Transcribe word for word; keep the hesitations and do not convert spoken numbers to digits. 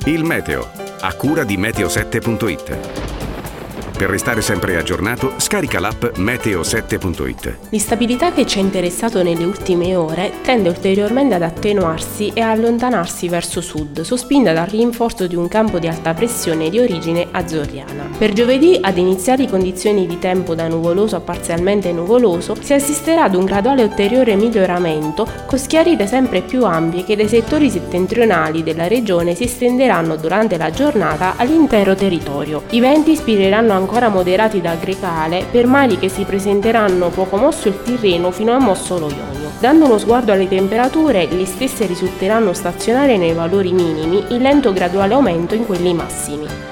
Il meteo, a cura di meteo sette punto it. Per restare sempre aggiornato, scarica l'app meteo sette punto it. L'instabilità che ci ha interessato nelle ultime ore tende ulteriormente ad attenuarsi e a allontanarsi verso sud, sospinta dal rinforzo di un campo di alta pressione di origine azzorriana. Per giovedì, ad iniziali condizioni di tempo da nuvoloso a parzialmente nuvoloso, si assisterà ad un graduale ulteriore miglioramento, con schiarite sempre più ampie che dai settori settentrionali della regione si estenderanno durante la giornata all'intero territorio. I venti spireranno ancora ancora moderati da grecale per mari che si presenteranno poco mosso il Tirreno fino a mosso lo Ionio. Dando uno sguardo alle temperature, le stesse risulteranno stazionarie nei valori minimi, in lento graduale aumento in quelli massimi.